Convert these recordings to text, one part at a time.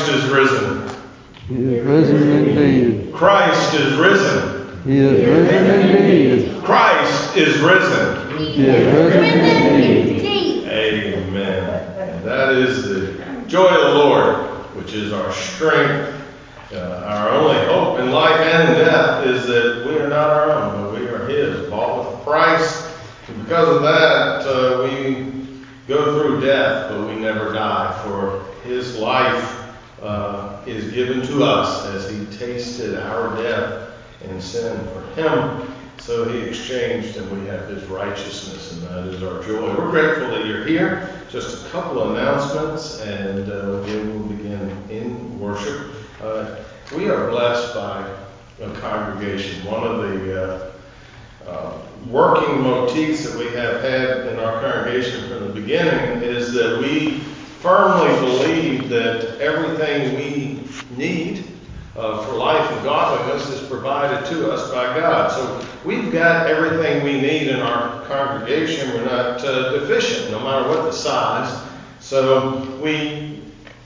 Christ is risen. He is risen indeed. Christ is risen. He is risen indeed. Christ is risen. He is risen indeed. Amen. And that is the joy of the Lord, which is our strength. Our only hope in life and in death is that we are not our own, but we are His, bought with a price. And because of that, we go through death, but we never die, for His life is given to us as He tasted our death and sin for Him. So He exchanged, and we have His righteousness, and that is our joy. We're grateful that you're here. Just a couple of announcements, and then we'll begin in worship. We are blessed by a congregation. One of the working motifs that we have had in our congregation from the beginning is that we firmly believe that everything we need for life and godliness is provided to us by God. So we've got everything we need in our congregation. We're not deficient, no matter what the size. So we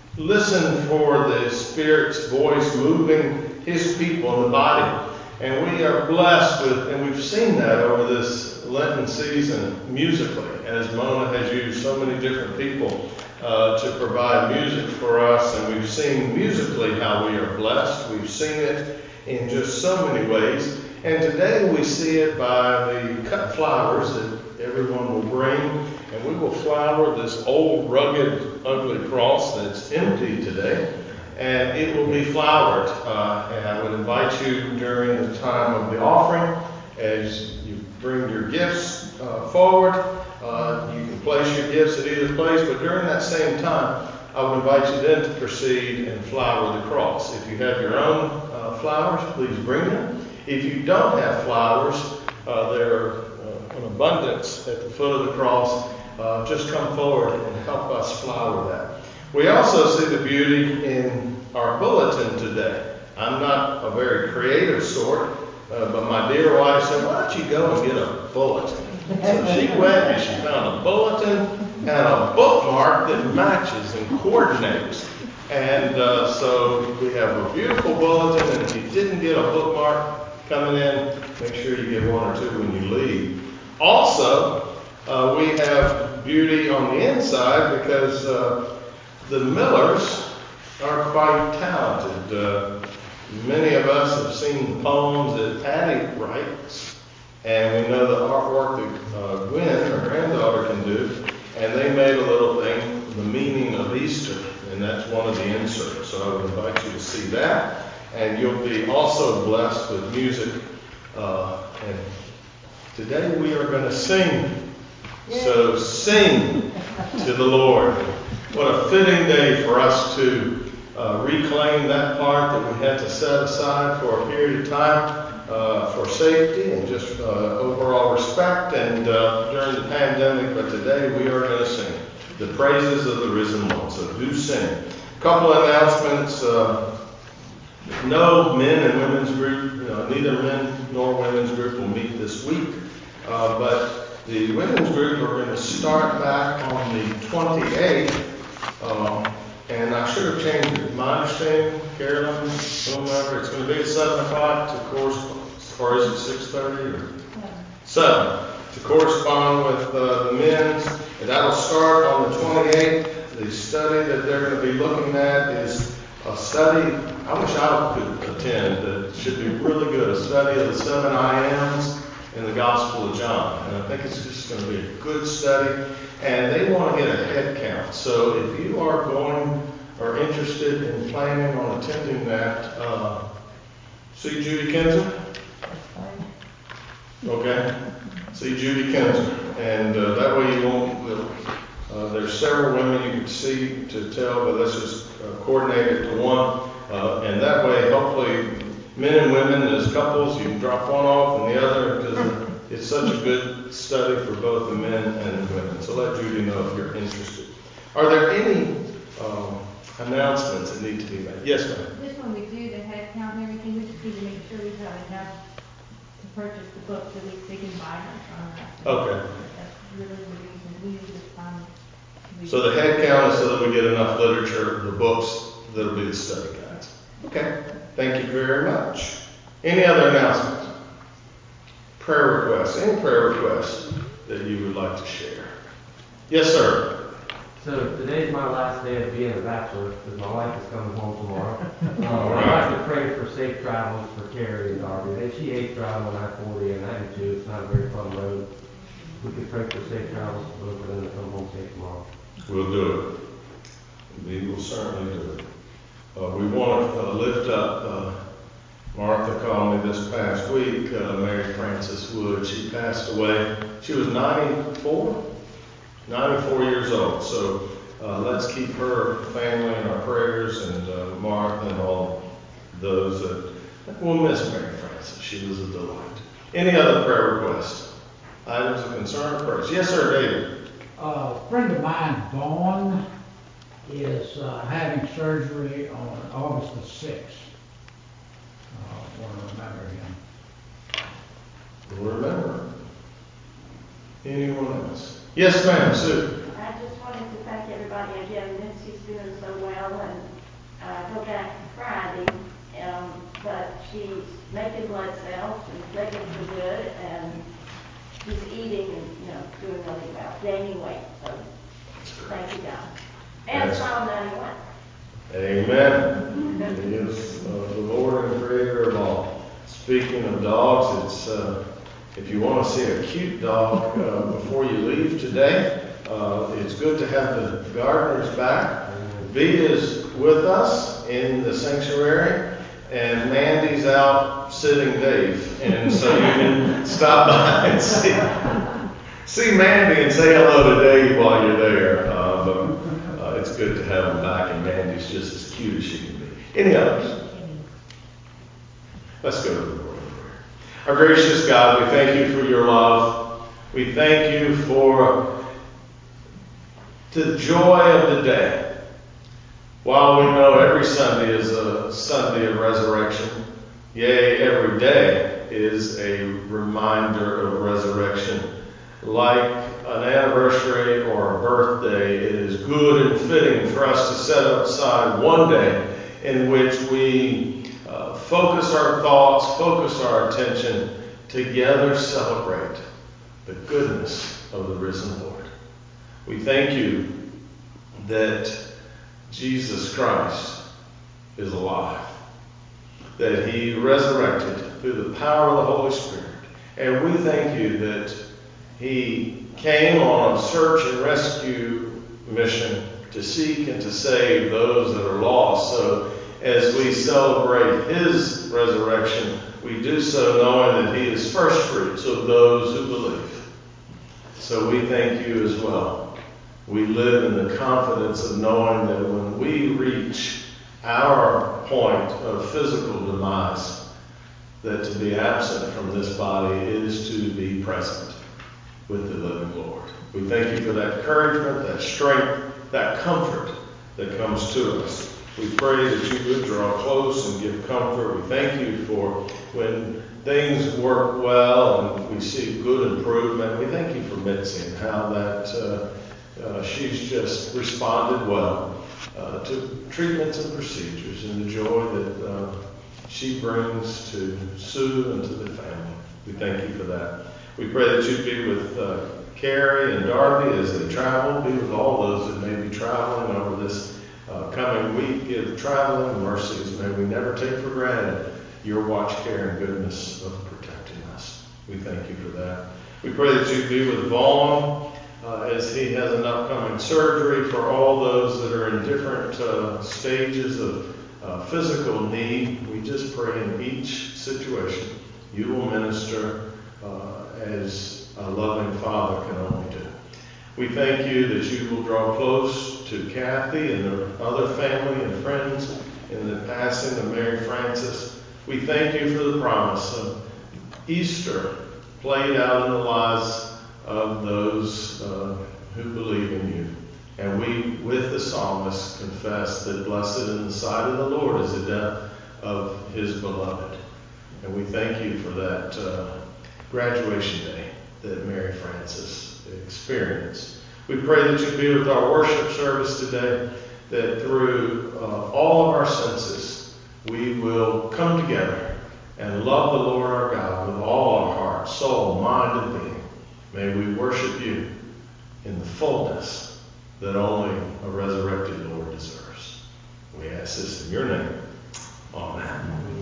listen for the Spirit's voice moving His people in the body. And we are blessed with, and we've seen that over this Lenten season musically, as Mona has used so many different people to provide music for us. And we've seen musically how we are blessed. We've seen it in just so many ways. And today we see it by the cut flowers that everyone will bring. And we will flower this old, rugged, ugly cross that's empty today. And it will be flowered. And I would invite you during the time of the offering, as you bring your gifts forward, you can place your gifts at either place, but during that same time, I would invite you then to proceed and flower the cross. If you have your own flowers, please bring them. If you don't have flowers, there are an abundance at the foot of the cross. Just come forward and help us flower that. We also see the beauty in our bulletin today. I'm not a very creative sort, but my dear wife said, why don't you go and get a bulletin? So she went and she found a bulletin and a bookmark that matches and coordinates. And so we have a beautiful bulletin, and if you didn't get a bookmark coming in, make sure you get one or two when you leave. Also, we have beauty on the inside because the Millers are quite talented. Many of us have seen the poems that Patty writes, and we know the artwork that Gwen, her granddaughter, can do. And they made a little thing, the meaning of Easter, and that's one of the inserts. So I would invite you to see that. And you'll be also blessed with music. And today we are going to sing. So sing to the Lord. What a fitting day for us to reclaim that part that we had to set aside for a period of time for safety and just overall respect and during the pandemic. But today we are going to sing the praises of the risen Lord. So do sing. A couple of announcements. No men and women's group, neither men nor women's group will meet this week. But the women's group are going to start back on the 28th. And I should have changed it. My understanding, Carolyn, whomever, it's going to be at 7 o'clock to correspond, or is it 6:30 or 7 to correspond with the men's. And that will start on the 28th. The study that they're going to be looking at is a study. I wish I could attend. It should be really good. A study of the 7 I Ams in the Gospel of John. And I think it's just going to be a good study. And they want to get a head count. So if you are going or interested in planning on attending that, see Judy Kinzer? Okay. See Judy Kinzer. And that way you won't, there's several women you can see to tell, but let's just coordinate it to one. And that way, hopefully, men and women as couples, you can drop one off and the other, because it's such a good study for both the men and the women. So let Judy know if you're interested. Are there any announcements that need to be made? Yes, ma'am. Just when we do the head count and everything, we just need to make sure we have enough to purchase the books so they can buy them from us. Okay. That's really the reason we use this fund. So the head count is so that we get enough literature, the books that'll be the study guides. Okay, thank you very much. Any other announcements? Prayer requests? Any prayer requests that you would like to share? Yes, sir. So today's my last day of being a bachelor because my wife is coming home tomorrow. I'd like to pray for safe travels for Carrie and Darby. She hates driving on I-40 and 92. It's not a very fun road. We could pray for safe travels for both of them to come home safe tomorrow. We'll do it. We will certainly do it. We want to lift up, Martha called me this past week, Mary Frances Wood. She passed away. She was 94 years old. So let's keep her family in our prayers, and Martha and all those that will miss Mary Frances. She was a delight. Any other prayer requests? Items of concern or praise? Yes, sir, David. A friend of mine, Vaughn, is having surgery on August the 6th. I want to remember him. Remember. Anyone else? Yes, ma'am, Sue. I just wanted to thank everybody again. Mitzi's doing so well, and I go back Friday, but she's making blood cells and making so good, and she's eating and doing really well, gaining weight. So thank you, God. And Psalm 91. Amen. He is the Lord and Creator of all. Speaking of dogs, it's if you want to see a cute dog before you leave today, it's good to have the gardeners back. V is with us in the sanctuary, and Mandy's out sitting Dave, and so you can stop by and see Mandy and say hello to Dave while you're there. But it's good to have him back, and Mandy's just as cute as she can be. Any others? Let's go to the Lord in prayer. Our gracious God, we thank you for your love. We thank you for the joy of the day. While we know every Sunday is a Sunday of resurrection, yea, every day is a reminder of resurrection. Like an anniversary or a birthday, it is good and fitting for us to set aside one day in which we focus our thoughts, focus our attention, together celebrate the goodness of the risen Lord. We thank you that Jesus Christ is alive, that he resurrected through the power of the Holy Spirit. And we thank you that he came on a search and rescue mission to seek and to save those that are lost. So as we celebrate his resurrection, we do so knowing that he is first fruits of those who believe. So we thank you as well. We live in the confidence of knowing that when we reach our point of physical demise, that to be absent from this body is to be present with the living Lord. We thank you for that encouragement, that strength, that comfort that comes to us. We pray that you would draw close and give comfort. We thank you for when things work well and we see good improvement. We thank you for Mitzi and how that she's just responded well to treatments and procedures, and the joy that she brings to Sue and to the family. We thank you for that. We pray that you be with Carrie and Darby as they travel. Be with all those that may be traveling over this coming week. Give traveling mercies. May we never take for granted your watch, care, and goodness of protecting us. We thank you for that. We pray that you be with Vaughn as he has an upcoming surgery, for all those that are in different stages of physical need. We just pray in each situation you will minister as a loving father can only do. We thank you that you will draw close to Kathy and her other family and friends in the passing of Mary Frances. We thank you for the promise of Easter played out in the lives of those who believe in you. And we, with the psalmist, confess that blessed in the sight of the Lord is the death of his beloved. And we thank you for that graduation day that Mary Frances experienced. We pray that you be with our worship service today, that through all of our senses, we will come together and love the Lord our God with all our heart, soul, mind, and being. May we worship you in the fullness that only a resurrected Lord deserves. We ask this in your name. Amen.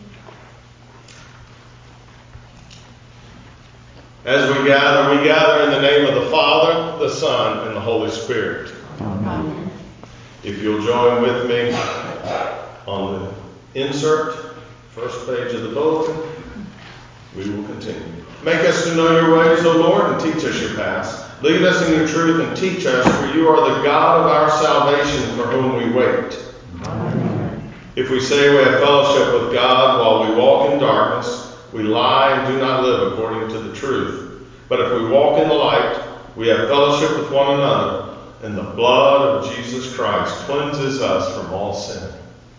As we gather in the name of the Father, the Son, and the Holy Spirit. Amen. If you'll join with me on the insert, first page of the bulletin, we will continue. Make us to know your ways, O Lord, and teach us your paths. Lead us in your truth and teach us, for you are the God of our salvation, for whom we wait. Amen. If we say we have fellowship with God while we walk in darkness, we lie and do not live according to the truth. But if we walk in the light, we have fellowship with one another, and the blood of Jesus Christ cleanses us from all sin.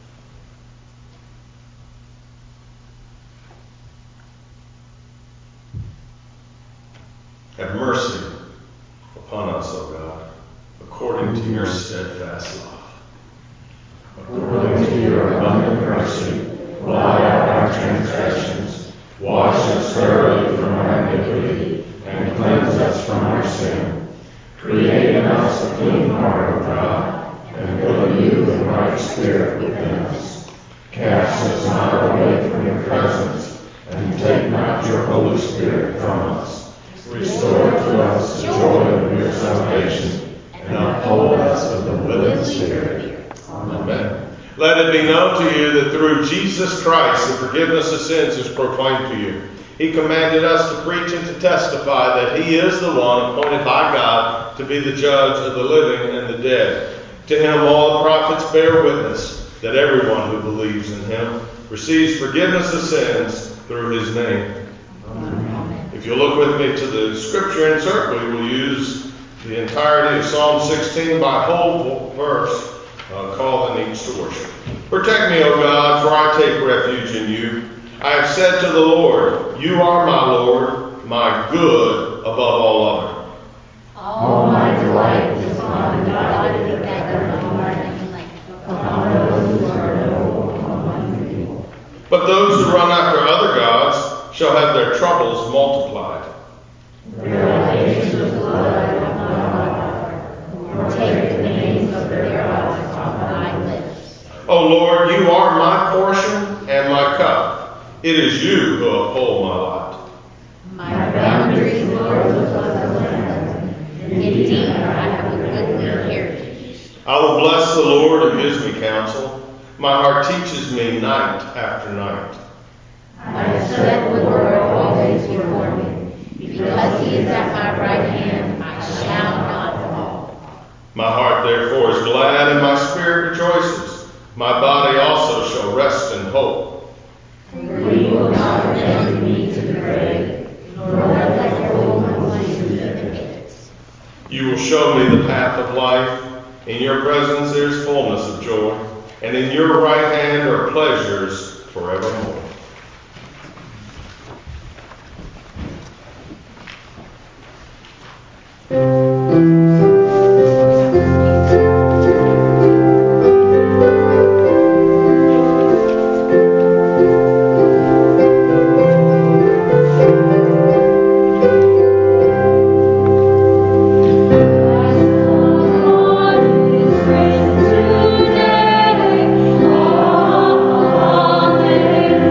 Have mercy upon us, O God, according to your steadfast love. According to your abundant mercy, blot out our transgressions, wash us thoroughly from our iniquity, and cleanse us from our sin. Create in us a clean heart, O God, and build anew a right spirit within us. Cast us not away from your presence, and take not your Holy Spirit from us. Restore to us the joy of your salvation, and uphold us with a willing spirit. Amen. Let it be known to you that through Jesus Christ the forgiveness of sins is proclaimed to you. He commanded us to preach and to testify that he is the one appointed by God to be the judge of the living and the dead. To him all the prophets bear witness that everyone who believes in him receives forgiveness of sins through his name. Amen. If you look with me to the scripture insert, we will use the entirety of Psalm 16 by whole verse, calling each to worship. Protect me, O God, for I take refuge in you. I have said to the Lord, you are my Lord, my good above all other. All my delight is on the body together upon those who are noble among the people. But those who run after other gods shall have their troubles multiplied. Revelations of blood upon my heart, or take the names of their gods on my lips. O Lord, you are my portion and my cup. It is you who uphold my lot. My boundaries are those of the land. Indeed, I have a goodly heritage. I will bless the Lord who gives me counsel. My heart teaches me night after night. I have set the Lord always before me. Because he is at my right hand, I shall not fall. My heart therefore is glad and my spirit rejoices. My body also shall rest in hope. For you will not abandon me to the grave, nor let your Holy One sleep in the pits. You will show me the path of life. In your presence there is fullness of joy, and in your right hand are pleasures forevermore. Today, amen.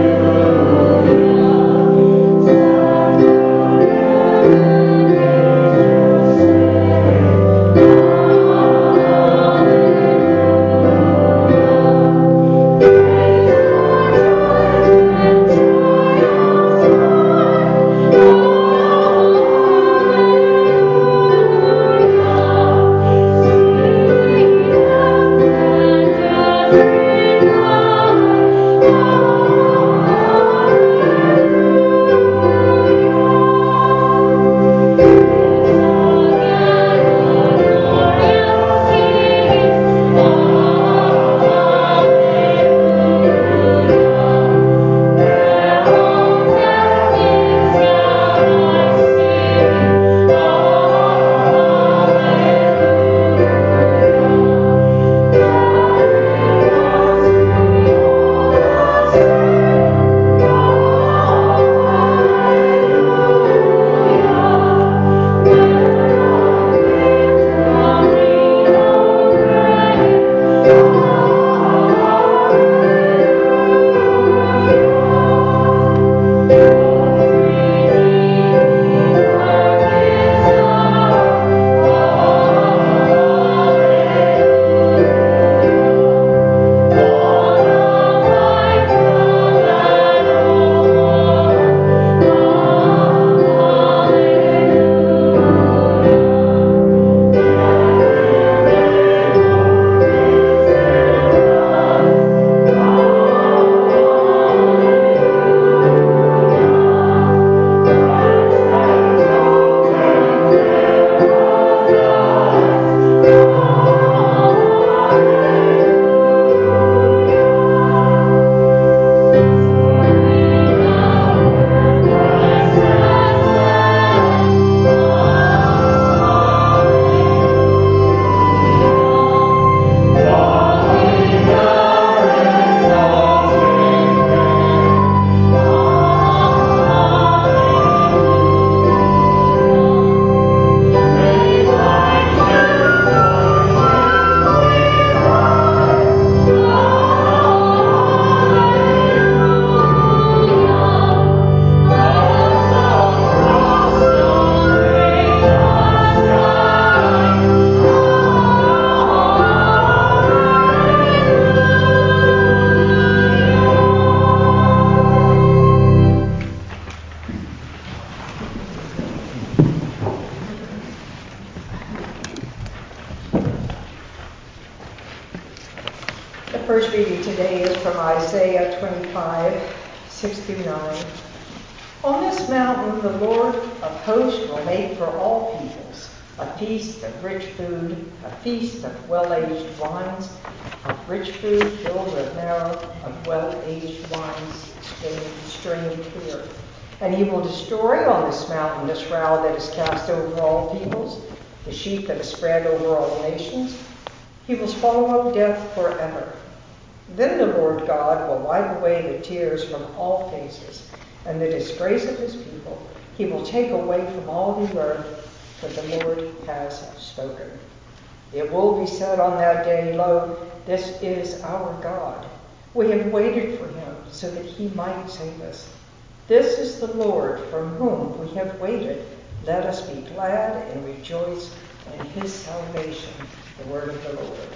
from Isaiah 25:6-9. On this mountain the Lord of hosts will make for all peoples a feast of rich food, a feast of well-aged wines, of rich food filled with marrow, of well-aged wines strained clear. And he will destroy on this mountain the shroud that is cast over all peoples, the sheet that is spread over all nations. He will swallow up death forever. Then the Lord God will wipe away the tears from all faces, and the disgrace of his people he will take away from all the earth, for the Lord has spoken. It will be said on that day, Lo, this is our God. We have waited for him so that he might save us. This is the Lord from whom we have waited. Let us be glad and rejoice in his salvation. The word of the Lord.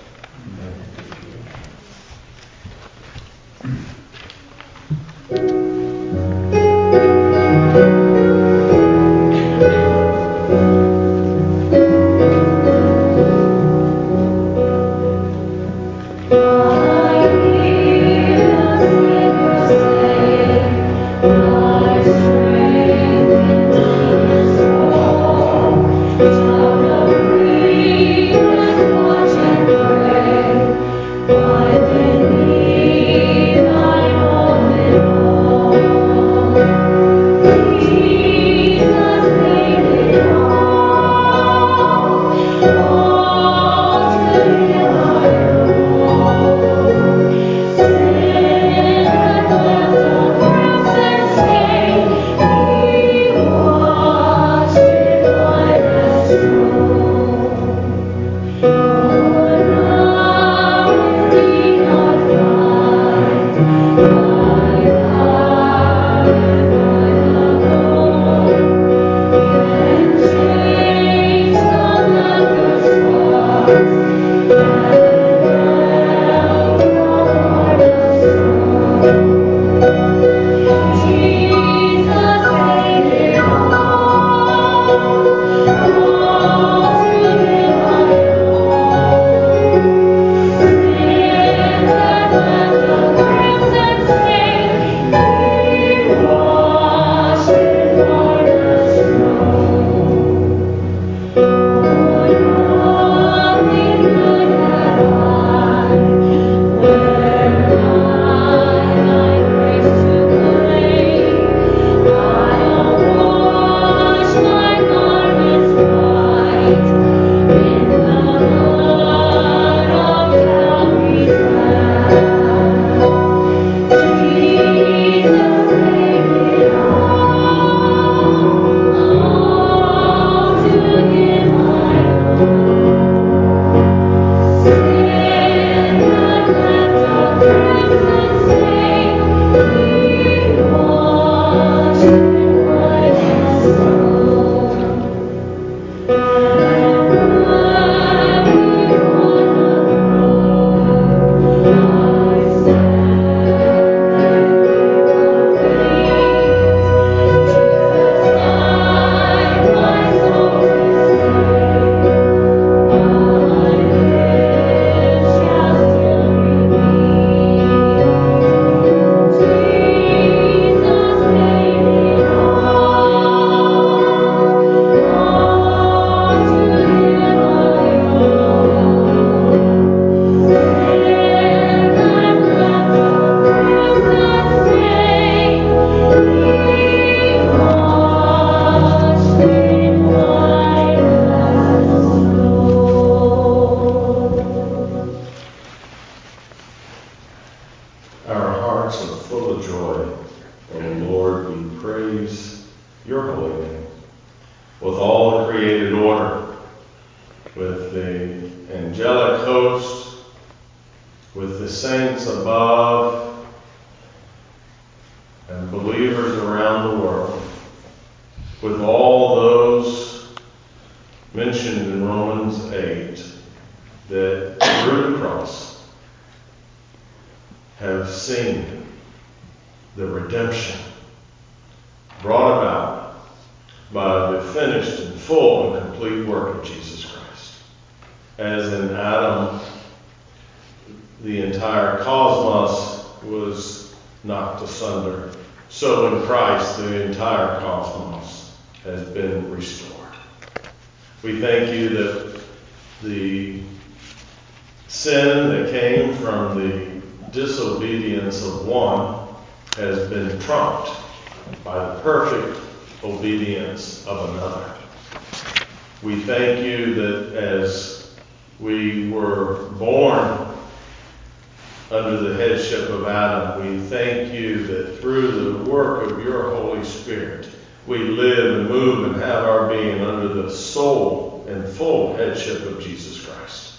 the entire cosmos knocked asunder, so in Christ the entire cosmos has been restored. We thank you that the sin that came from the disobedience of one has been trumped by the perfect obedience of another. We thank you that as we were born under the headship of Adam, we thank you that through the work of your Holy Spirit, we live and move and have our being under the sole and full headship of Jesus Christ.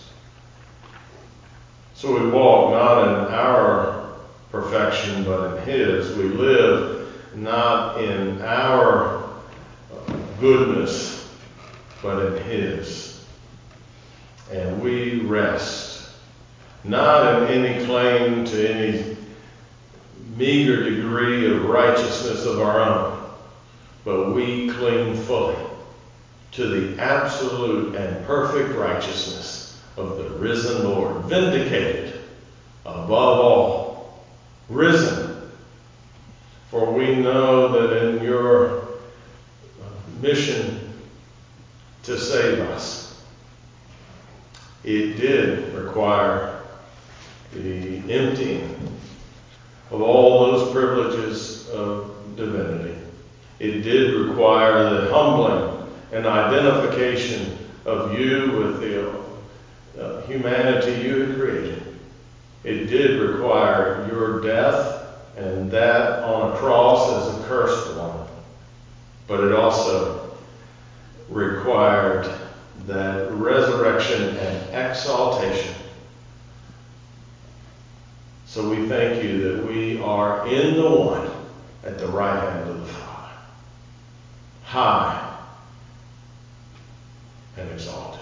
So we walk not in our perfection, but in His. We live not in our goodness, but in His. And we rest, not in any claim to any meager degree of righteousness of our own, but we cling fully to the absolute and perfect righteousness of the risen Lord, vindicated above all, risen. For we know that in your mission to save us, it did require the emptying of all those privileges of divinity. It did require the humbling and identification of you with the humanity you had created. It did require your death, and that on a cross as a cursed one. But it also required that resurrection and exaltation. So we thank you that we are in the one at the right hand of the Father, high and exalted.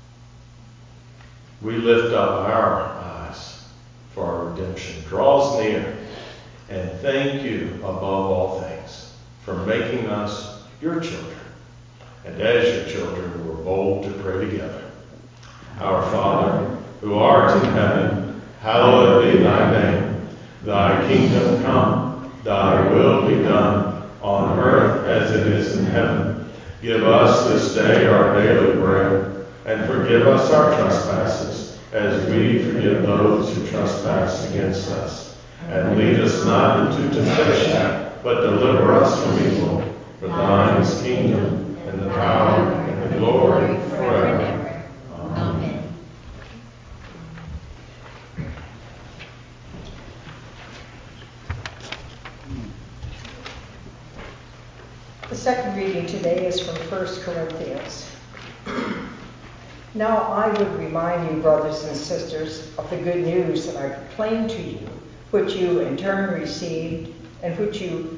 We lift up our eyes for our redemption. Draws near, and thank you above all things for making us your children. And as your children, we're bold to pray together. Our Father, who art in heaven, hallowed be thy name. Thy kingdom come, thy will be done, on earth as it is in heaven. Give us this day our daily bread, and forgive us our trespasses, as we forgive those who trespass against us. And lead us not into temptation, but deliver us from evil. For thine is the kingdom, and the power, and the glory forever. Amen. The second reading today is from 1 Corinthians. Now I would remind you, brothers and sisters, of the good news that I proclaimed to you, which you in turn received, and which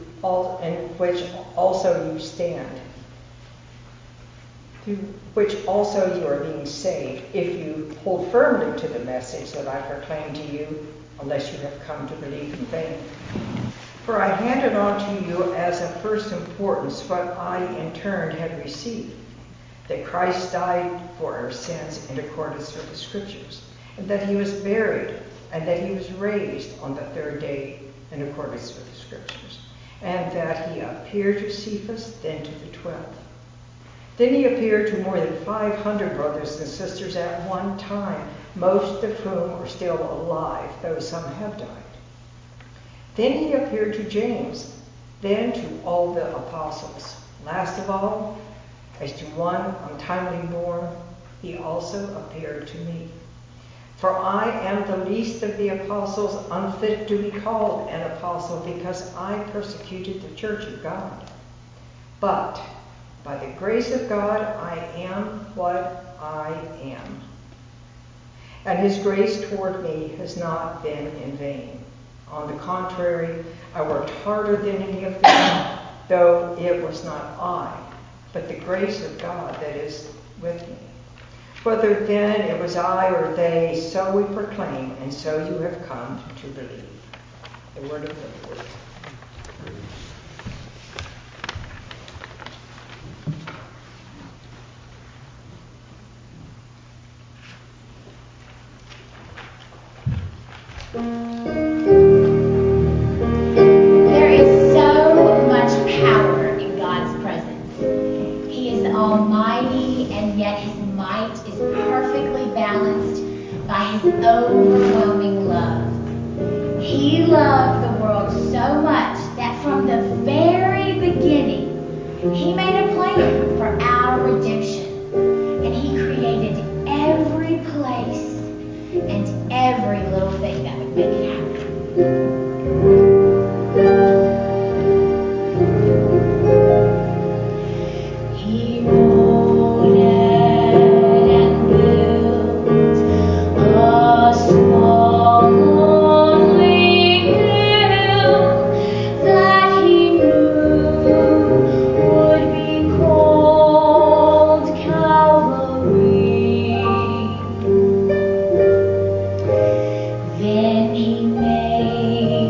also you stand, through which also you are being saved, if you hold firmly to the message that I proclaimed to you, unless you have come to believe in vain. For I handed on to you as of first importance what I in turn had received, that Christ died for our sins in accordance with the Scriptures, and that he was buried, and that he was raised on the third day in accordance with the Scriptures, and that he appeared to Cephas, then to the 12. Then he appeared to more than 500 brothers and sisters at one time, most of whom are still alive, though some have died. Then he appeared to James, then to all the apostles. Last of all, as to one untimely born, he also appeared to me. For I am the least of the apostles, unfit to be called an apostle, because I persecuted the church of God. But by the grace of God, I am what I am. And his grace toward me has not been in vain. On the contrary, I worked harder than any of them, though it was not I, but the grace of God that is with me. Whether then it was I or they, so we proclaim, and so you have come to believe. The word of the Lord. so much that from the very beginning, he made a plan for our redemption. And he created every place and every little thing that would make it happen. He molded and built a small lonely hill that he knew would be called Calvary. Then he made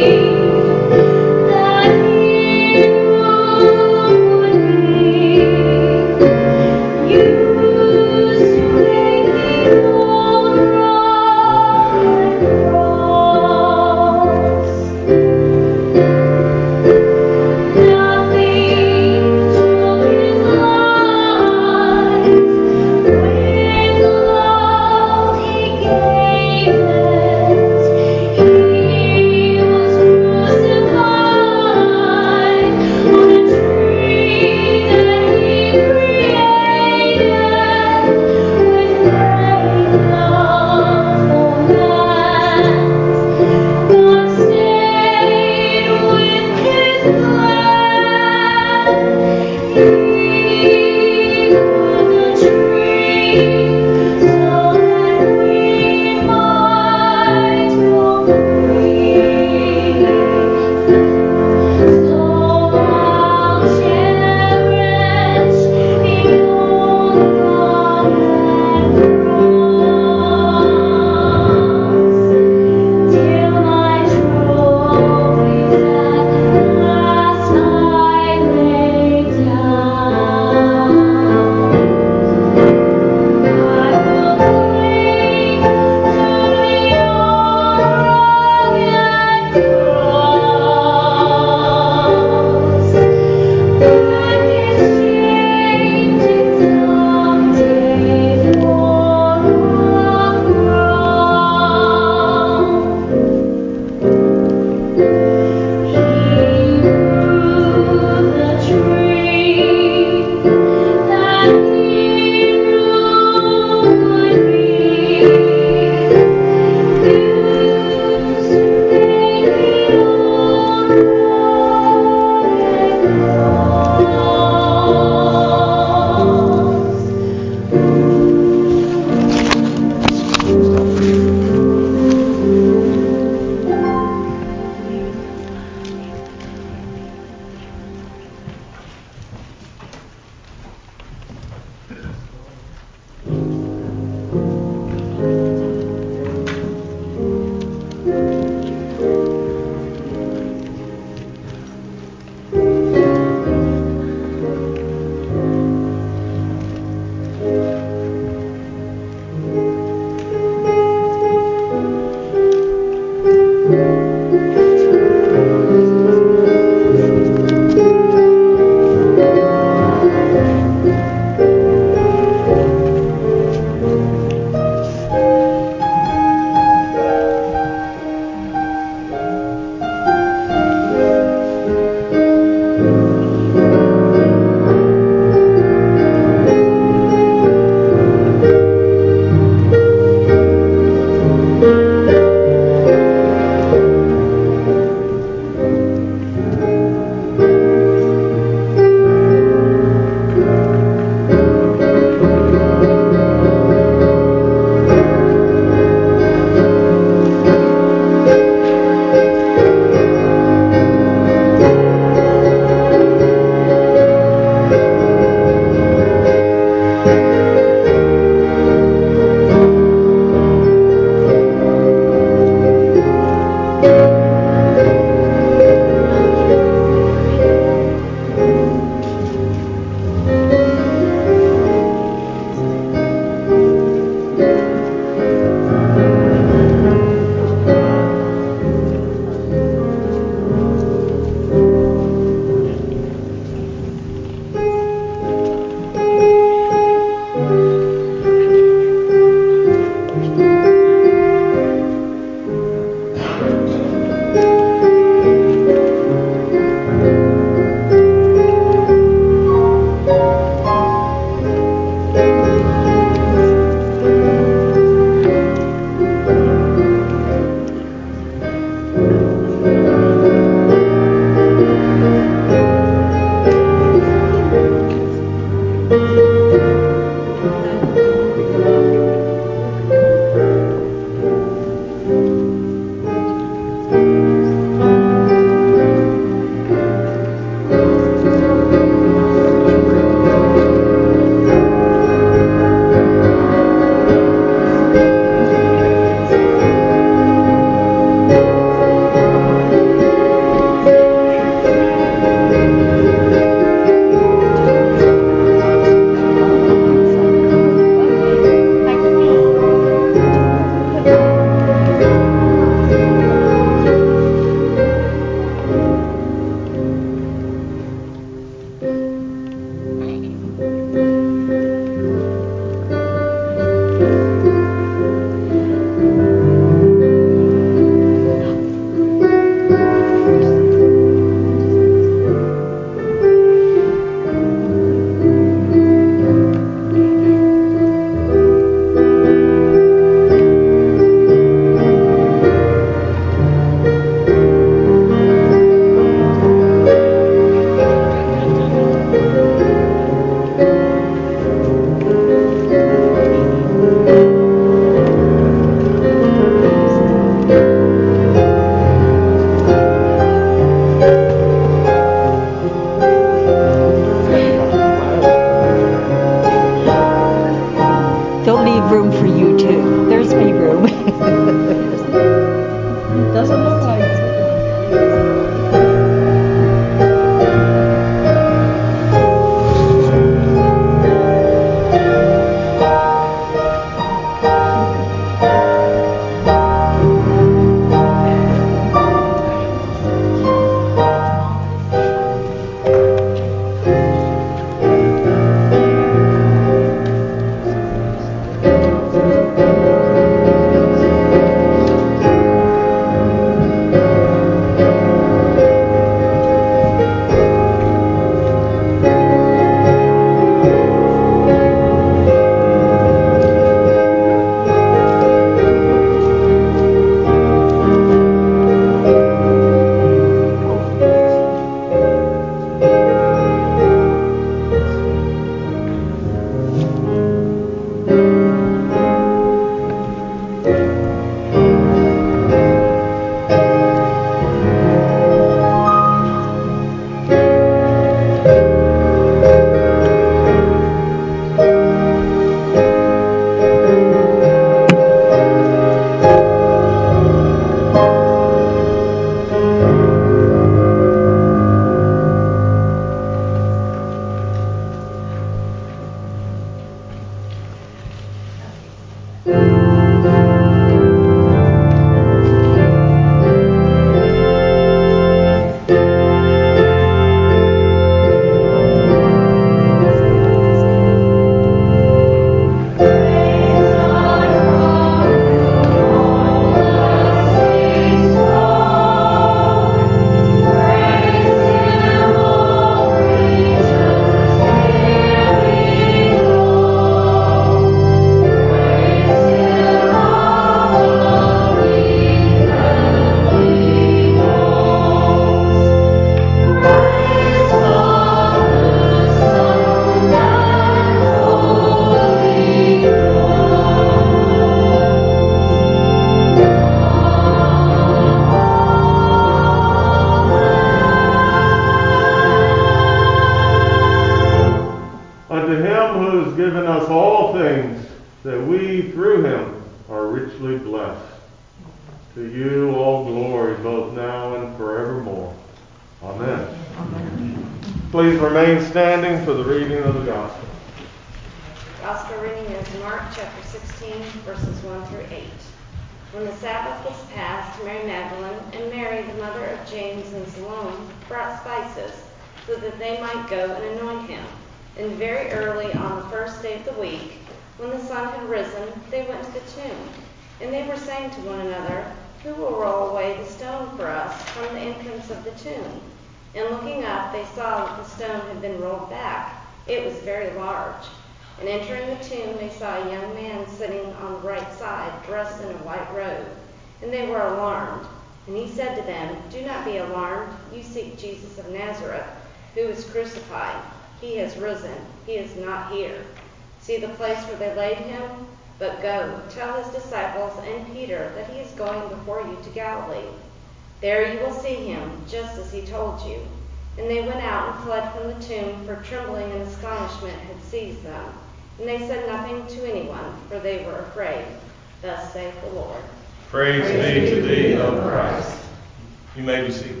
given us all things, that we through him are richly blessed. To you all glory, both now and forevermore. Amen. Amen. Please remain standing for the reading of the gospel. Gospel reading is Mark chapter 16, verses 1 through 8. When the Sabbath was past, Mary Magdalene and Mary, the mother of James and Salome, brought spices, so that they might go and anoint him. And very early on the first day of the week, when the sun had risen, they went to the tomb. And they were saying to one another, "Who will roll away the stone for us from the entrance of the tomb?" And looking up, they saw that the stone had been rolled back. It was very large. And entering the tomb, they saw a young man sitting on the right side, dressed in a white robe. And they were alarmed. And he said to them, "Do not be alarmed. You seek Jesus of Nazareth, who was crucified. He has risen. He is not here. See the place where they laid him? But go, tell his disciples and Peter that he is going before you to Galilee. There you will see him, just as he told you." And they went out and fled from the tomb, for trembling and astonishment had seized them. And they said nothing to anyone, for they were afraid. Thus saith the Lord. Praise be to thee, O Christ. You may be seated.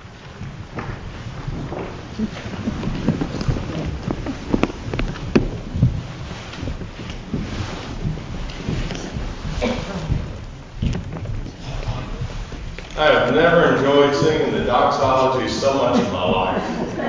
I have never enjoyed singing the doxology so much in my life.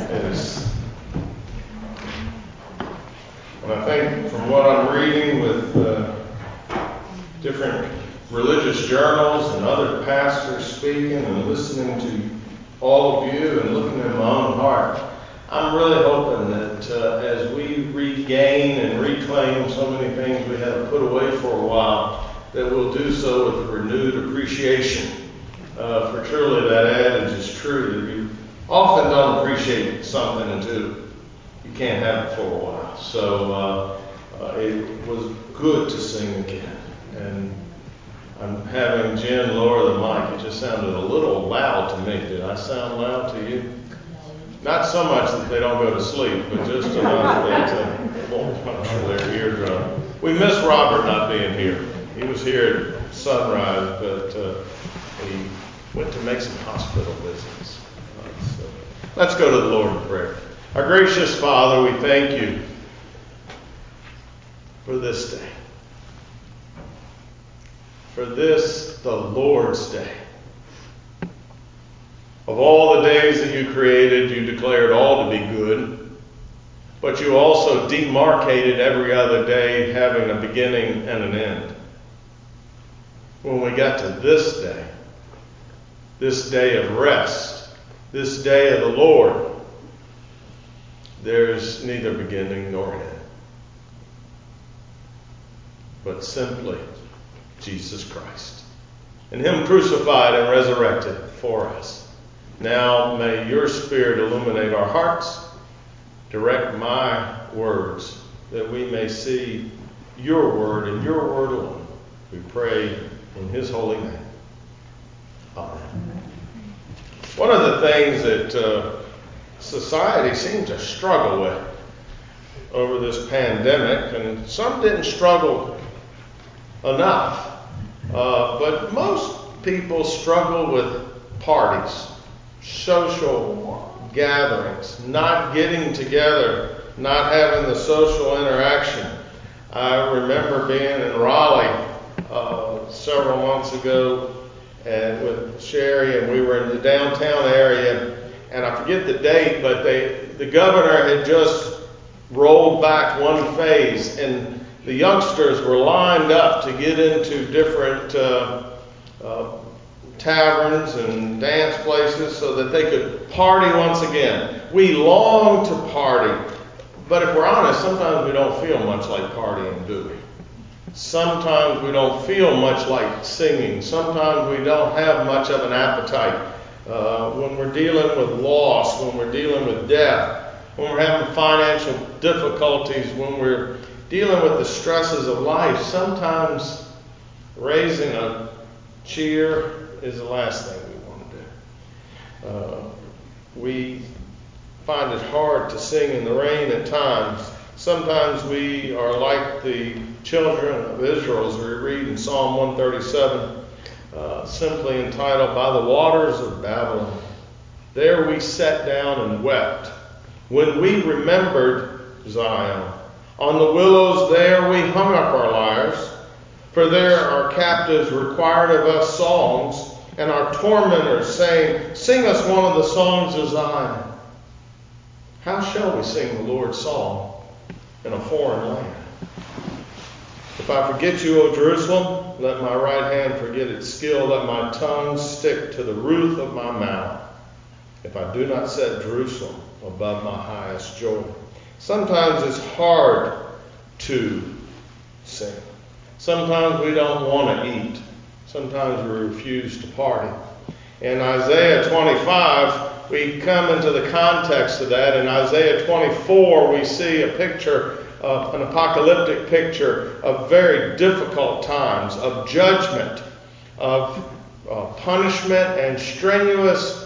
And I think from what I'm reading with different religious journals and other pastors speaking and listening to all of you and looking in my own heart, I'm really hoping that as we regain and reclaim so many things we had put away for a while, that we'll do so with renewed appreciation. For truly that adage is true, that you often don't appreciate something until you can't have it for a while. So it was good to sing again. And I'm having Jen lower the mic. It just sounded a little loud to me. Did I sound loud to you? Not so much that they don't go to sleep, but just enough that it won't puncture their eardrum. We miss Robert not being here. He was here at sunrise, but he went to make some hospital visits. So let's go to the Lord in prayer. Our gracious Father, we thank you for this day. For this, the Lord's day. Of all the days that you created, you declared all to be good, but you also demarcated every other day having a beginning and an end. When we got to this day of rest, this day of the Lord, there's neither beginning nor end, but simply Jesus Christ, and Him crucified and resurrected for us. Now may your Spirit illuminate our hearts, direct my words, that we may see your word and your word alone. We pray in His holy name. Amen. One of the things that society seemed to struggle with over this pandemic, and some didn't struggle enough, but most people struggle with parties, social gatherings, not getting together, not having the social interaction. I remember being in Raleigh several months ago and with Sherry, and we were in the downtown area, and I forget the date, but the governor had just rolled back one phase, and the youngsters were lined up to get into different taverns and dance places so that they could party once again. We long to party, but if we're honest, sometimes we don't feel much like partying, do we? Sometimes we don't feel much like singing. Sometimes we don't have much of an appetite. When we're dealing with loss, when we're dealing with death, when we're having financial difficulties, when we're dealing with the stresses of life, sometimes raising a cheer is the last thing we want to do. We find it hard to sing in the rain at times. Sometimes we are like the children of Israel, as we read in Psalm 137, simply entitled, "By the waters of Babylon. There we sat down and wept, when we remembered Zion. On the willows there we hung up our lyres, for there our captives required of us songs, and our tormentors saying, Sing us one of the songs of Zion. How shall we sing the Lord's song in a foreign land? If I forget you, O Jerusalem, let my right hand forget its skill, let my tongue stick to the roof of my mouth, if I do not set Jerusalem above my highest joy." Sometimes it's hard to sing. Sometimes we don't want to eat. Sometimes we refuse to party. In Isaiah 25, we come into the context of that. In Isaiah 24, we see a picture of an apocalyptic picture of very difficult times, of judgment, of punishment and strenuous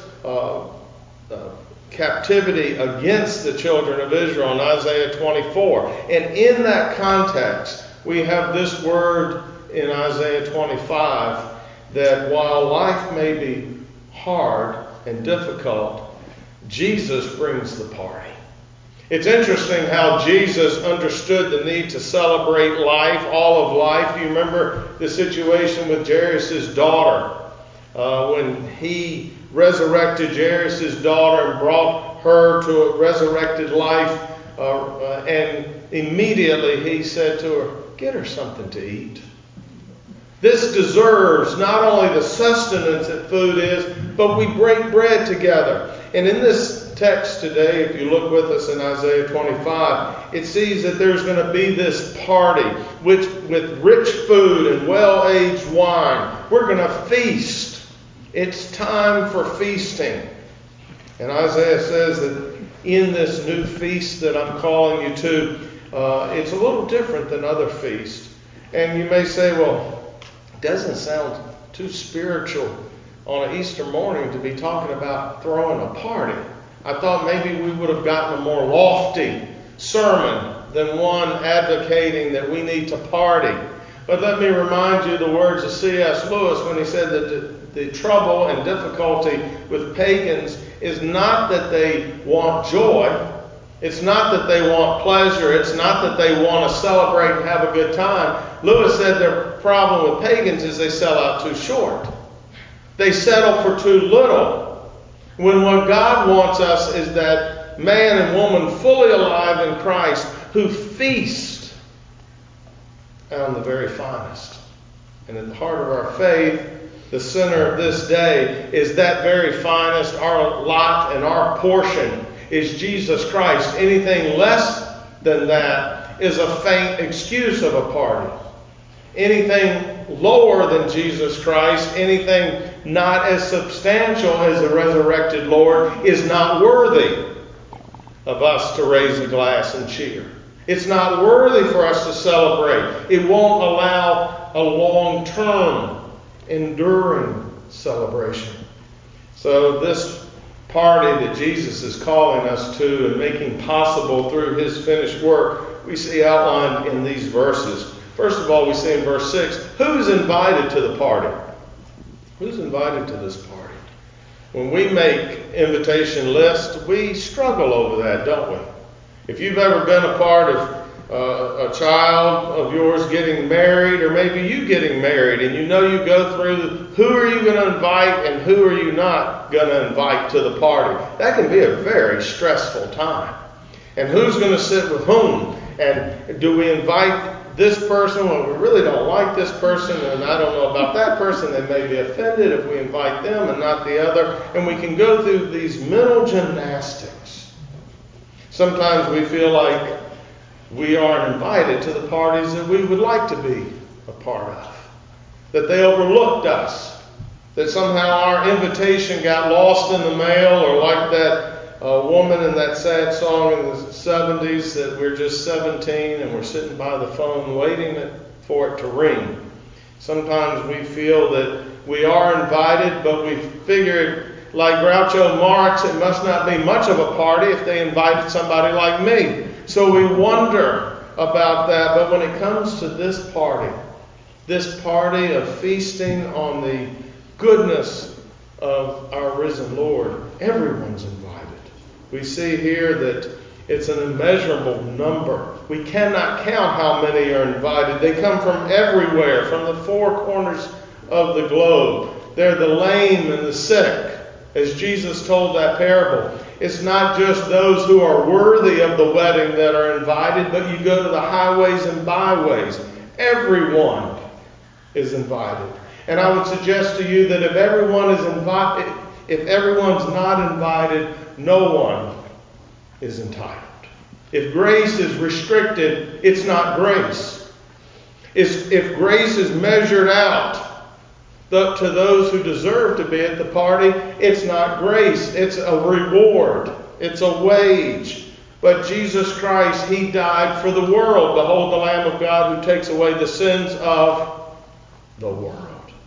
captivity against the children of Israel in Isaiah 24. And in that context, we have this word in Isaiah 25, that while life may be hard and difficult, Jesus brings the party. It's interesting how Jesus understood the need to celebrate life, all of life. Do you remember the situation with Jairus' daughter? When he resurrected Jairus' daughter and brought her to a resurrected life, and immediately he said to her, "Get her something to eat." This deserves not only the sustenance that food is, but we break bread together. And in this text today, if you look with us in Isaiah 25, it sees that there's going to be this party with rich food and well-aged wine. We're going to feast. It's time for feasting. And Isaiah says that in this new feast that I'm calling you to, it's a little different than other feasts. And you may say, well, it doesn't sound too spiritual on an Easter morning to be talking about throwing a party. I thought maybe we would have gotten a more lofty sermon than one advocating that we need to party. But let me remind you the words of C.S. Lewis when he said that the trouble and difficulty with pagans is not that they want joy. It's not that they want pleasure. It's not that they want to celebrate and have a good time. Lewis said their problem with pagans is they sell out too short. They settle for too little. When what God wants us is that man and woman fully alive in Christ who feast on the very finest. And at the heart of our faith, the center of this day is that very finest. Our lot and our portion is Jesus Christ. Anything less than that is a faint excuse of a party. Anything lower than Jesus Christ, anything not as substantial as the resurrected Lord, is not worthy of us to raise a glass and cheer. It's not worthy for us to celebrate. It won't allow a long-term, enduring celebration. So this party that Jesus is calling us to and making possible through his finished work, we see outlined in these verses. First of all, we see in verse 6, who's invited to the party? Who's invited to this party? When we make invitation lists, we struggle over that, don't we? If you've ever been a part of a child of yours getting married, or maybe you getting married, and you know you go through who are you going to invite and who are you not going to invite to the party. That can be a very stressful time. And who's going to sit with whom? And do we invite this person? Well, we really don't like this person, and I don't know about that person. They may be offended if we invite them and not the other. And we can go through these mental gymnastics. Sometimes we feel like we aren't invited to the parties that we would like to be a part of. That they overlooked us. That somehow our invitation got lost in the mail, or like that woman in that sad song in the 70s, that we're just 17 and we're sitting by the phone waiting for it to ring. Sometimes we feel that we are invited, but we figure like Groucho Marx, it must not be much of a party if they invited somebody like me. So we wonder about that. But when it comes to this party of feasting on the goodness of our risen Lord, everyone's invited. We see here that it's an immeasurable number. We cannot count how many are invited. They come from everywhere, from the four corners of the globe. They're the lame and the sick, as Jesus told that parable. It's not just those who are worthy of the wedding that are invited, but you go to the highways and byways. Everyone is invited. And I would suggest to you that if everyone's not invited, no one is entitled. If grace is restricted, it's not grace. If grace is measured out to those who deserve to be at the party, it's not grace. It's a reward. It's a wage. But Jesus Christ, He died for the world. Behold the Lamb of God who takes away the sins of the world.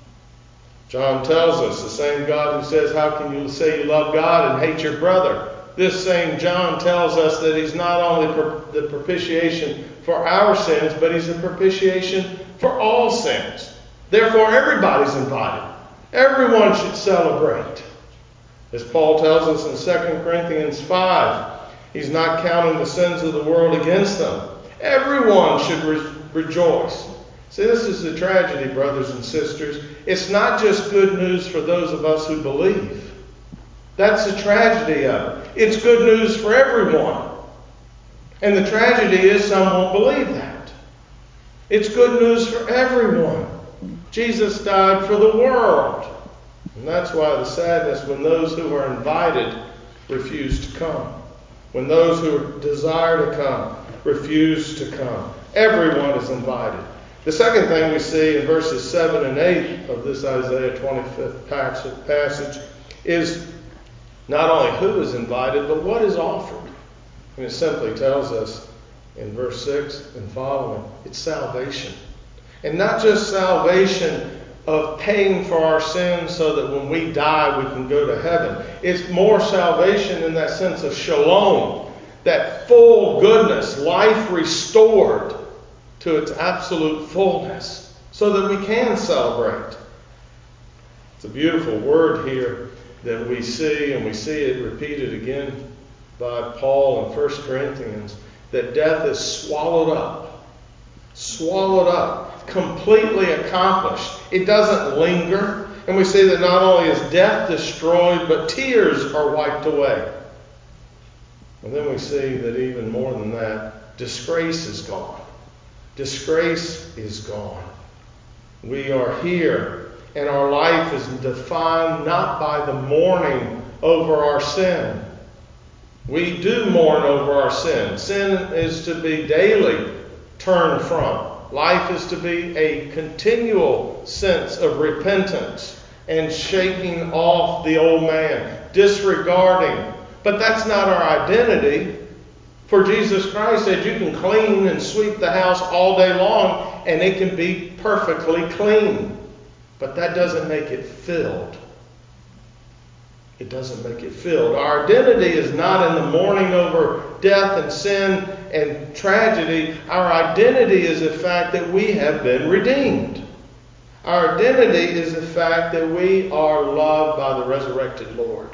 John tells us, the same God who says, how can you say you love God and hate your brother? This same John tells us that He's not only the propitiation for our sins, but He's the propitiation for all sins. Therefore, everybody's invited. Everyone should celebrate. As Paul tells us in 2 Corinthians 5, He's not counting the sins of the world against them. Everyone should rejoice. See, this is the tragedy, brothers and sisters. It's not just good news for those of us who believe. That's the tragedy of it. It's good news for everyone. And the tragedy is some won't believe that. It's good news for everyone. Jesus died for the world. And that's why the sadness when those who are invited refuse to come. When those who desire to come refuse to come. Everyone is invited. The second thing we see in verses 7 and 8 of this Isaiah 25th passage is not only who is invited, but what is offered. And it simply tells us in verse 6 and following, it's salvation. And not just salvation of paying for our sins so that when we die we can go to heaven. It's more salvation in that sense of shalom, that full goodness, life restored to its absolute fullness, so that we can celebrate. It's a beautiful word here that we see, and we see it repeated again by Paul in 1 Corinthians, that death is swallowed up, completely accomplished. It doesn't linger. And we see that not only is death destroyed, but tears are wiped away. And then we see that even more than that, disgrace is gone. Disgrace is gone. We are here, and our life is defined not by the mourning over our sin. We do mourn over our sin. Sin is to be daily turned from. Life is to be a continual sense of repentance and shaking off the old man, disregarding. But that's not our identity. For Jesus Christ said you can clean and sweep the house all day long and it can be perfectly clean. But that doesn't make it filled. It doesn't make it filled. Our identity is not in the mourning over death and sin and tragedy. Our identity is the fact that we have been redeemed. Our identity is the fact that we are loved by the resurrected Lord.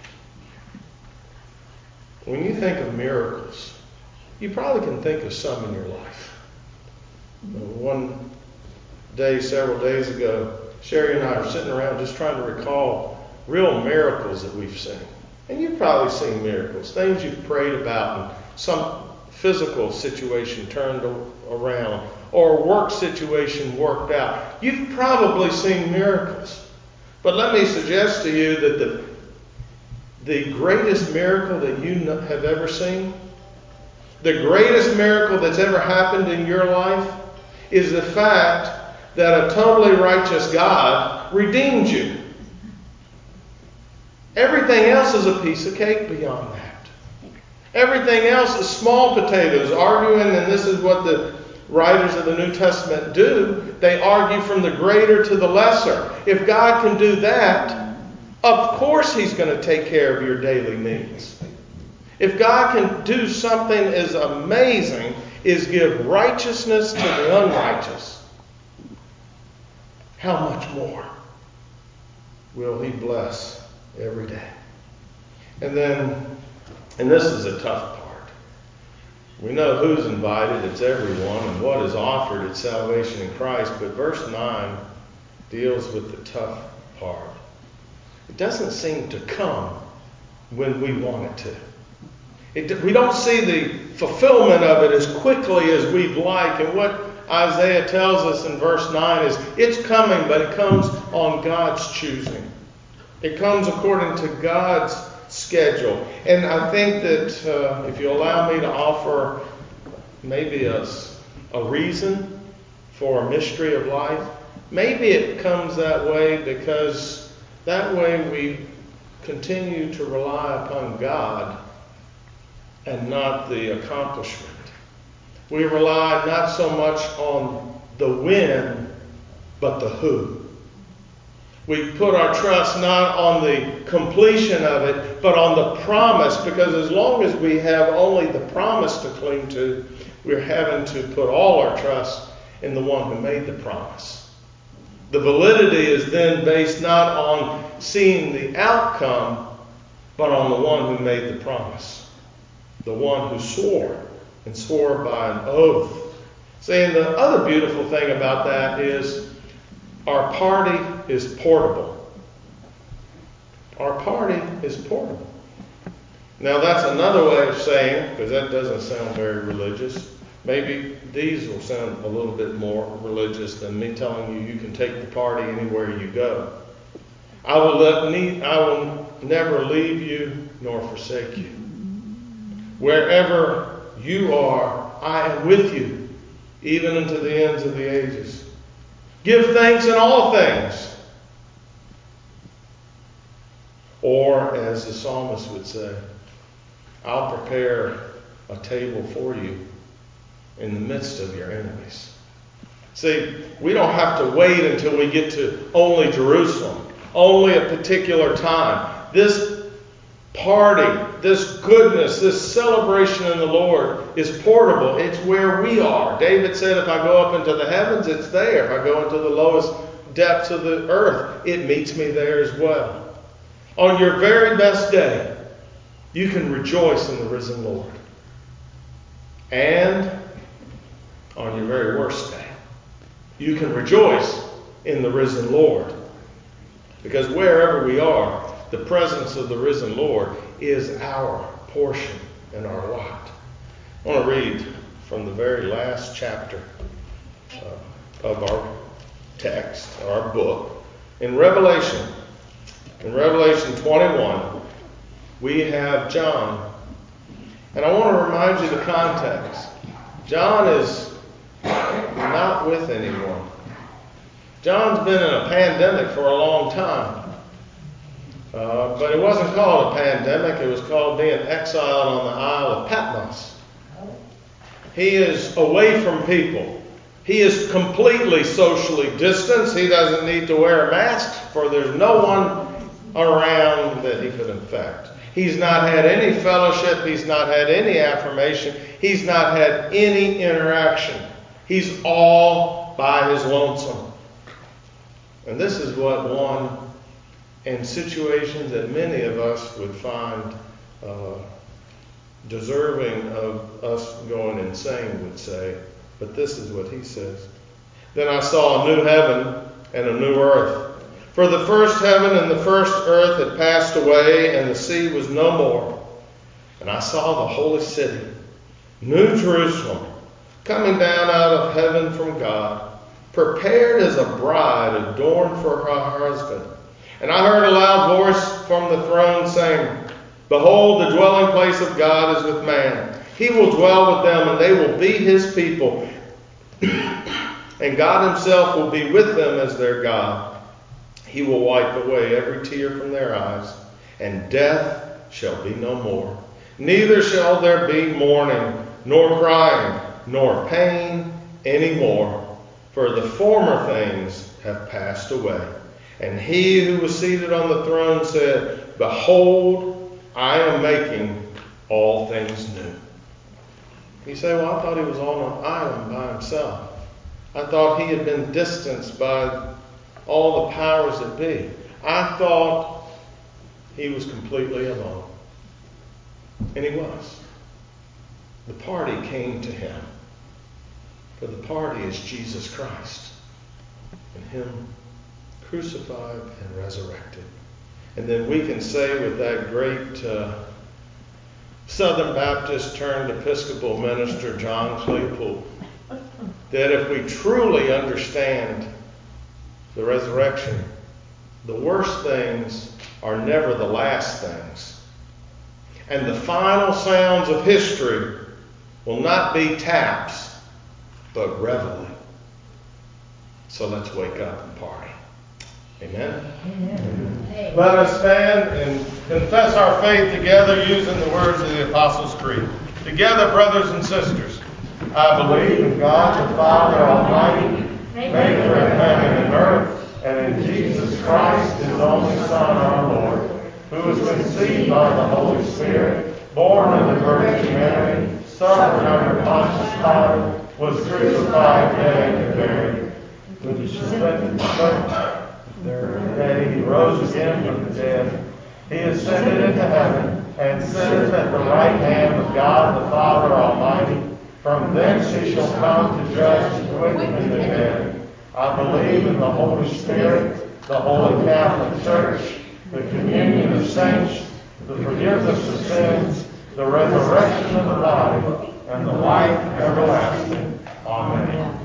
When you think of miracles, you probably can think of some in your life. One day, several days ago, Sherry and I were sitting around just trying to recall real miracles that we've seen. And you've probably seen miracles, things you've prayed about, and some physical situation turned around, or a work situation worked out. You've probably seen miracles. But let me suggest to you that the greatest miracle that you have ever seen, the greatest miracle that's ever happened in your life, is the fact that a totally righteous God redeemed you. Everything else is a piece of cake beyond that. Everything else is small potatoes, arguing, and this is what the writers of the New Testament do. They argue from the greater to the lesser. If God can do that, of course He's going to take care of your daily needs. If God can do something as amazing as give righteousness to the unrighteous, how much more will He bless every day? And this is a tough part. We know who's invited, it's everyone, and what is offered, it's salvation in Christ. But verse 9 deals with the tough part. It doesn't seem to come when we want it to. We don't see the fulfillment of it as quickly as we'd like. And what Isaiah tells us in verse 9 is it's coming, but it comes on God's choosing. It comes according to God's schedule. And I think that if you allow me to offer maybe a reason for a mystery of life, maybe it comes that way because that way we continue to rely upon God and not the accomplishment. We rely not so much on the when, but the who. We put our trust not on the completion of it, but on the promise, because as long as we have only the promise to cling to, we're having to put all our trust in the one who made the promise. The validity is then based not on seeing the outcome, but on the one who made the promise. The one who swore, and swore by an oath. See, and the other beautiful thing about that is our party is portable. Our party is portable. Now that's another way of saying, because that doesn't sound very religious, maybe these will sound a little bit more religious than me telling you can take the party anywhere you go. I will never leave you nor forsake you. Wherever you are, I am with you, even unto the ends of the ages. Give thanks in all things. Or, as the psalmist would say, I'll prepare a table for you in the midst of your enemies. See, we don't have to wait until we get to only Jerusalem, only a particular time. This party, this goodness, this celebration in the Lord is portable. It's where we are. David said, if I go up into the heavens, it's there. If I go into the lowest depths of the earth, it meets me there as well. On your very best day, you can rejoice in the risen Lord. And on your very worst day, you can rejoice in the risen Lord. Because wherever we are, the presence of the risen Lord is our portion and our lot. I want to read from the very last chapter of our text, our book. In Revelation 21, we have John. And I want to remind you the context. John is not with anyone. John's been in a pandemic for a long time. But it wasn't called a pandemic. It was called being exiled on the Isle of Patmos. He is away from people. He is completely socially distanced. He doesn't need to wear a mask, for there's no one around that he could infect. He's not had any fellowship. He's not had any affirmation. He's not had any interaction. He's all by his lonesome. And this is what one in situations that many of us would find deserving of us going insane would say. But this is what he says. Then I saw a new heaven and a new earth. For the first heaven and the first earth had passed away, and the sea was no more. And I saw the holy city, New Jerusalem, coming down out of heaven from God, prepared as a bride adorned for her husband. And I heard a loud voice from the throne saying, Behold, the dwelling place of God is with man. He will dwell with them, and they will be his people. And God himself will be with them as their God. He will wipe away every tear from their eyes, and death shall be no more. Neither shall there be mourning, nor crying, nor pain any more, for the former things have passed away. And he who was seated on the throne said, Behold, I am making all things new. You say, well, I thought he was on an island by himself. I thought he had been distanced by all the powers that be. I thought he was completely alone. And he was. The party came to him. For the party is Jesus Christ. And him crucified and resurrected. And then we can say with that great Southern Baptist turned Episcopal minister John Claypool that if we truly understand the resurrection, the worst things are never the last things. And the final sounds of history will not be taps, but reveille. So let's wake up and party. Amen? Amen. Let us stand and confess our faith together using the words of the Apostles' Creed. Together, brothers and sisters, I believe in God the Father Almighty, maker of heaven and earth, and in Jesus Christ, his only Son, our Lord, who was conceived by the Holy Spirit, born of the Virgin Mary, suffered under Pontius Pilate, was crucified, dead, and buried. He descended to the third day, he rose again from the dead. He ascended into heaven, and sitteth at the right hand of God the Father Almighty. From thence he shall come to judge the quick and the dead. I believe in the Holy Spirit, the Holy Catholic Church, the communion of saints, the forgiveness of sins, the resurrection of the body, and the life everlasting. Amen.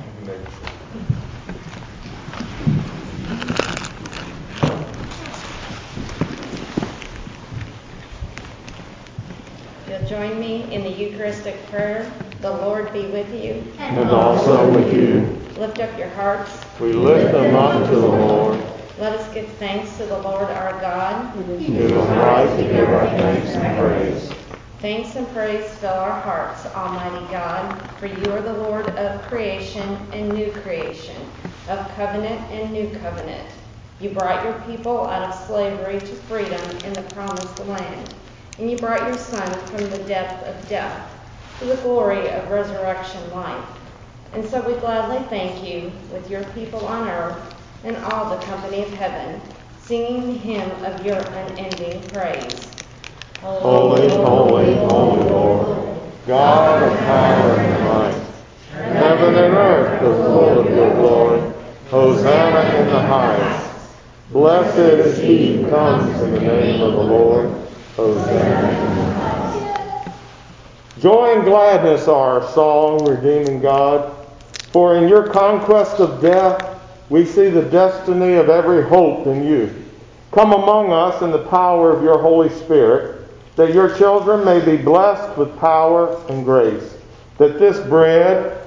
You'll join me in the Eucharistic prayer. The Lord be with you. And also with you. Lift up your hearts. We lift them up to the Lord. Let us give thanks to the Lord our God. It is right to give our thanks and praise. Thanks and praise fill our hearts, Almighty God, for you are the Lord of creation and new creation, of covenant and new covenant. You brought your people out of slavery to freedom in the promised land, and you brought your Son from the depth of death to the glory of resurrection life. And so we gladly thank you with your people on earth and all the company of heaven, singing the hymn of your unending praise. Holy, holy, holy Lord, God of power and might. Heaven and earth are full of your glory. Hosanna in the highest. Blessed is he who comes in the name of the Lord. Hosanna in the highest. Joy and gladness are our song, redeeming God. For in your conquest of death, we see the destiny of every hope in you. Come among us in the power of your Holy Spirit, that your children may be blessed with power and grace, that this bread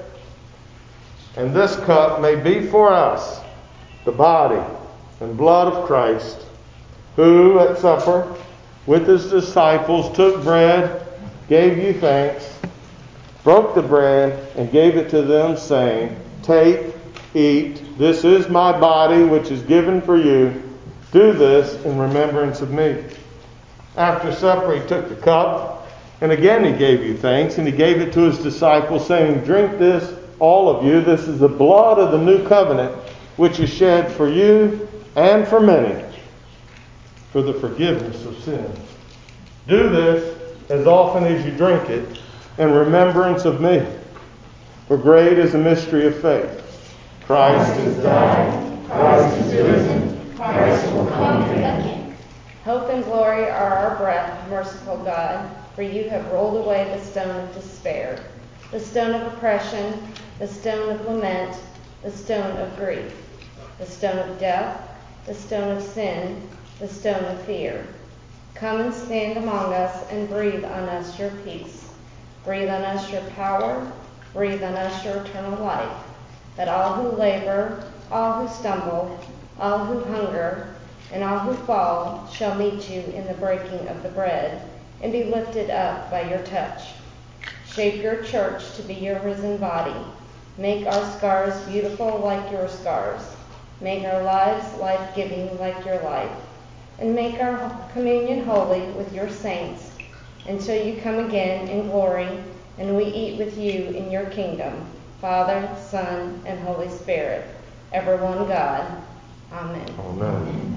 and this cup may be for us the body and blood of Christ, who at supper with his disciples took bread, gave you thanks, broke the bread, and gave it to them, saying, Take, eat, this is my body which is given for you. Do this in remembrance of me. After supper, he took the cup, and again he gave you thanks, and he gave it to his disciples, saying, Drink this, all of you. This is the blood of the new covenant, which is shed for you and for many, for the forgiveness of sins. Do this as often as you drink it in remembrance of me. For great is the mystery of faith. Christ is died, Christ is risen, Christ will come again. Hope and glory are our breath, merciful God, for you have rolled away the stone of despair, the stone of oppression, the stone of lament, the stone of grief, the stone of death, the stone of sin, the stone of fear. Come and stand among us and breathe on us your peace. Breathe on us your power, breathe on us your eternal life, that all who labor, all who stumble, all who hunger, and all who fall shall meet you in the breaking of the bread and be lifted up by your touch. Shape your church to be your risen body. Make our scars beautiful like your scars. Make our lives life-giving like your life, and make our communion holy with your saints, until you come again in glory, and we eat with you in your kingdom, Father, Son, and Holy Spirit, ever one God. Amen. Amen.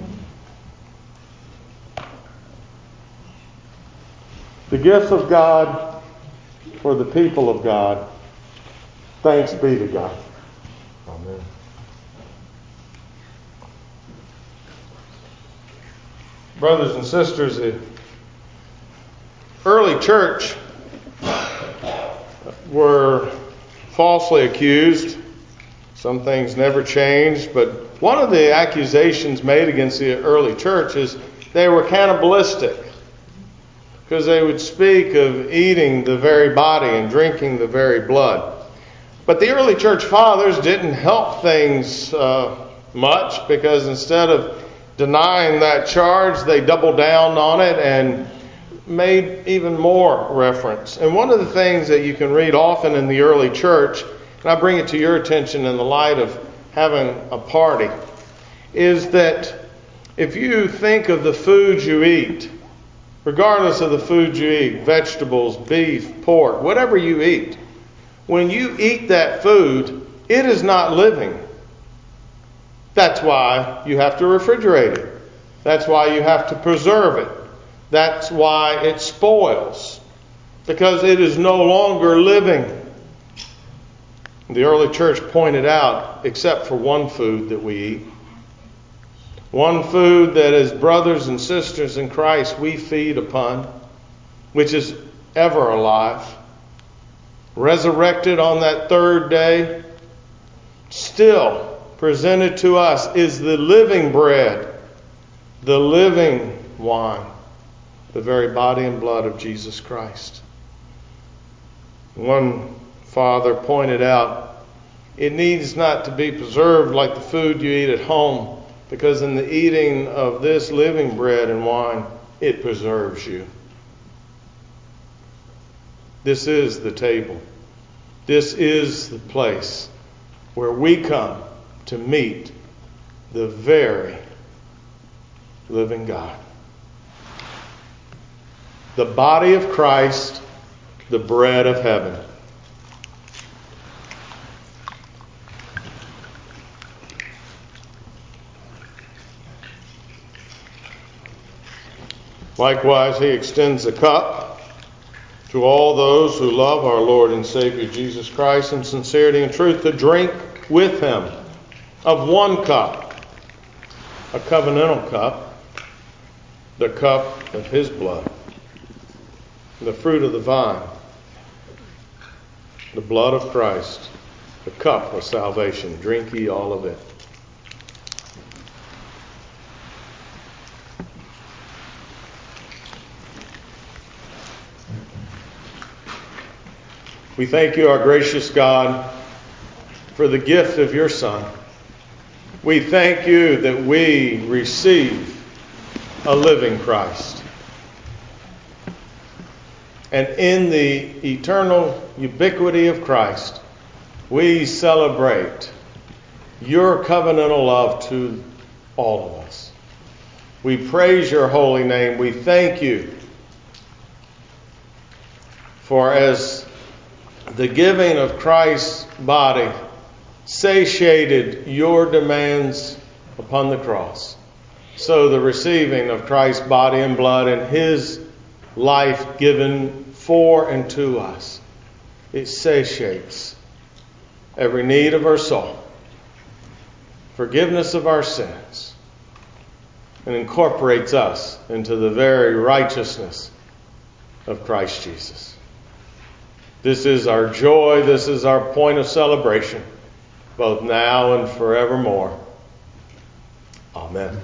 The gifts of God for the people of God. Thanks be to God. Amen. Brothers and sisters, the early church were falsely accused. Some things never changed, but one of the accusations made against the early church is they were cannibalistic, because they would speak of eating the very body and drinking the very blood. But the early church fathers didn't help things much, because instead of denying that charge, they doubled down on it and made even more reference. And one of the things that you can read often in the early church, and I bring it to your attention in the light of having a party, is that if you think of the foods you eat, regardless of the food you eat, vegetables, beef, pork, whatever you eat, when you eat that food, it is not living. That's why you have to refrigerate it. That's why you have to preserve it. That's why it spoils, because it is no longer living. The early church pointed out, except for one food that we eat, one food that as brothers and sisters in Christ we feed upon, which is ever alive, resurrected on that third day, still presented to us, is the living bread, the living wine, the very body and blood of Jesus Christ. One father pointed out, it needs not to be preserved like the food you eat at home, because in the eating of this living bread and wine, it preserves you. This is the table. This is the place where we come to meet the very living God. The body of Christ, the bread of heaven. Likewise, he extends a cup to all those who love our Lord and Savior Jesus Christ in sincerity and truth, to drink with him of one cup, a covenantal cup, the cup of his blood, the fruit of the vine, the blood of Christ, the cup of salvation. Drink ye all of it. We thank you, our gracious God, for the gift of your Son. We thank you that we receive a living Christ. And in the eternal ubiquity of Christ, we celebrate your covenantal love to all of us. We praise your holy name. We thank you for, as the giving of Christ's body satiated your demands upon the cross, so the receiving of Christ's body and blood and his life given for and to us, it satiates every need of our soul, forgiveness of our sins, and incorporates us into the very righteousness of Christ Jesus. This is our joy. This is our point of celebration, both now and forevermore. Amen.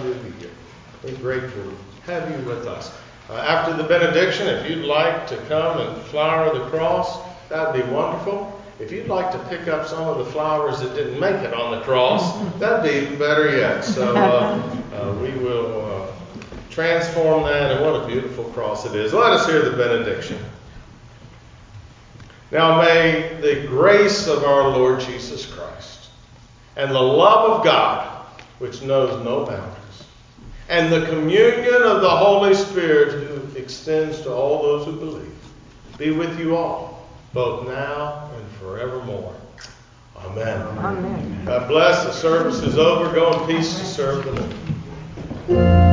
you to be here. We're grateful to have you with us. After the benediction, if you'd like to come and flower the cross, that would be wonderful. If you'd like to pick up some of the flowers that didn't make it on the cross, that'd be even better yet. So we will transform that, and what a beautiful cross it is. Let us hear the benediction. Now may the grace of our Lord Jesus Christ and the love of God, which knows no boundaries, and the communion of the Holy Spirit who extends to all those who believe, be with you all, both now and forevermore. Amen. Amen. God bless. The service is over. Go in peace to serve the Lord.